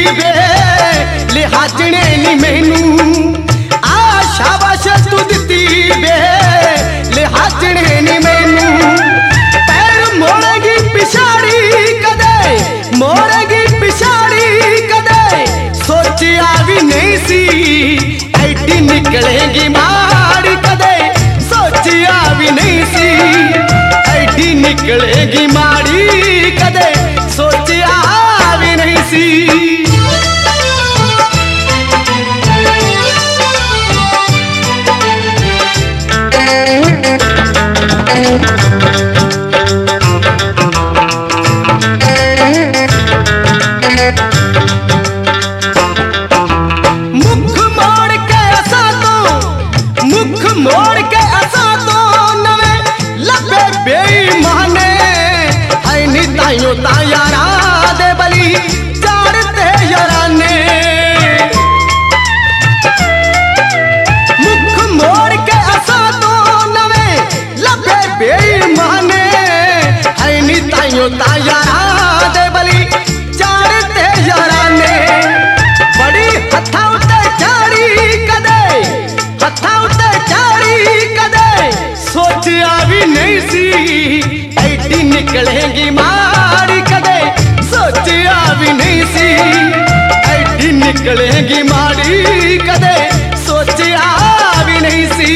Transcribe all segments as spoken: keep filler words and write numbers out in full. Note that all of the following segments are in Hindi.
वे लिहाजने नी मैनू आ शाबाश तू दिती वे लिहाजने नी मैनू पैर मोड़ेगी पिछाड़ी कदे मोड़ेगी पिछाड़ी कदे सोचिया भी नहीं सी ऐडी निकलेगी माड़ी कदे सोचिया भी नहीं सी ऐडी निकलेगी माड़ी कदे सोचिया भी नहीं सी। मुख मोड़ के असा तो मुख मोड़ के असा तो नवे लबे बेईमाने है नी ताइयो तायारा दे बली चाड़ते याराने मुख मोड़ के असा तो नवे लबे बेईमाने है नी ताइयो तायारा दे बली चाड़ते याराने बड़ी हथा उते चाड़ी कदे हथा उते चाड़ी कदे सोचिया भी नहीं सी ऐडी निकलेगी माड़ी कदे सोचिया भी नहीं सी ऐडी निकलेगी माड़ी कदे सोचिया भी नहीं सी।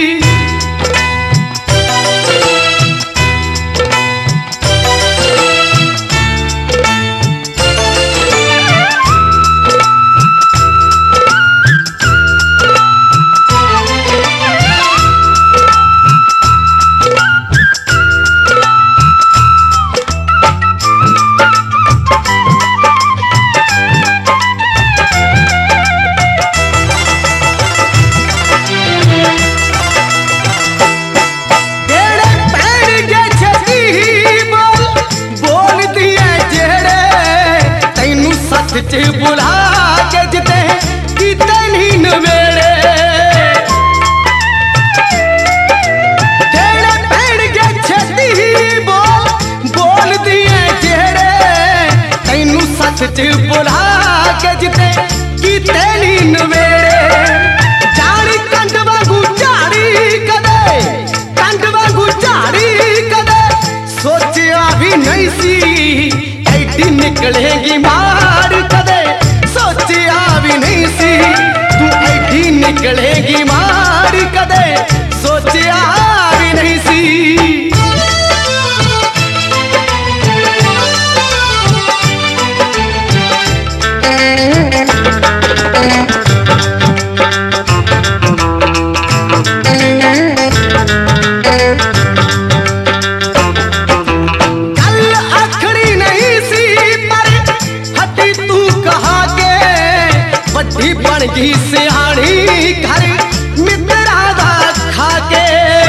बुला के जिते कितनी नवेड़े जेड़े पेड़ के छेती बोल बोल दिए जेड़े तैनू सच च बुला के जिते कितनी नवेड़े जानी कंड वांगू झाड़ी कदे कंड वांगू झाड़ी कदे सोचिया भी नहीं सी ऐडी निकलेगी मार कदे सोचिया भी नहीं सी तू ऐडी निकलेगी मार कदे सोचिया भी नहीं सी। बड़ी सियाणी घर मित्रा दा खाके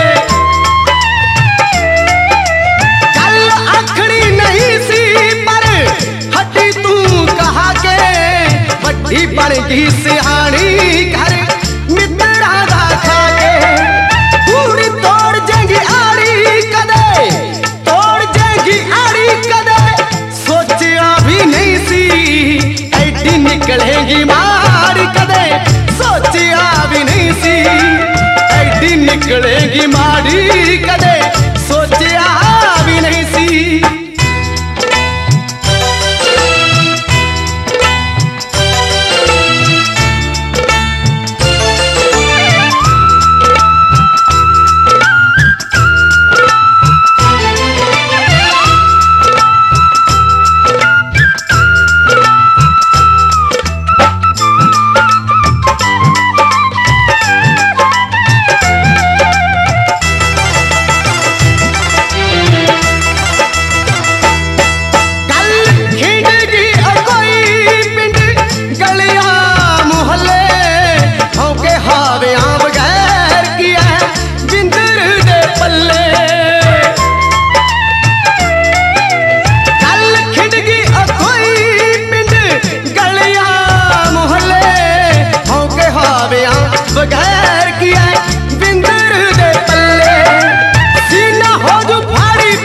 कल अखड़ी नहीं सी पर हटी तू कहा के बड़ी बड़ी सियाणी घर मित्रा दा खाके पूरी तोड़ जाएगी आड़ी कदे तोड़ जाएगी आड़ी कदे सोचिया भी नहीं सी ऐडी निकलेगी मारी कदे सोचिया भी नहीं सी ऐडी निकलेगी मारी कदे सोचिया भी नहीं सी।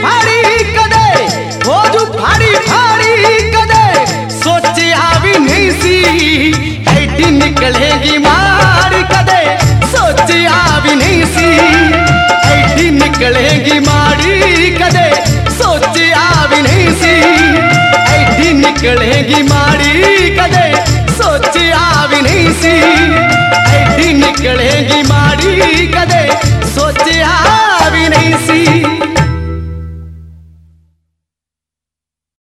भारी भारी कदे सोचिया भी नहीं ऐडी निकलेगी माड़ी कदे सोचिया भी नहीं सी, ऐडी निकलेगी माड़ी कदे सोचिया भी नहीं सी, ऐडी निकलेगी माड़ी कदे सोचिया भी नहीं सी, ऐडी निकलेगी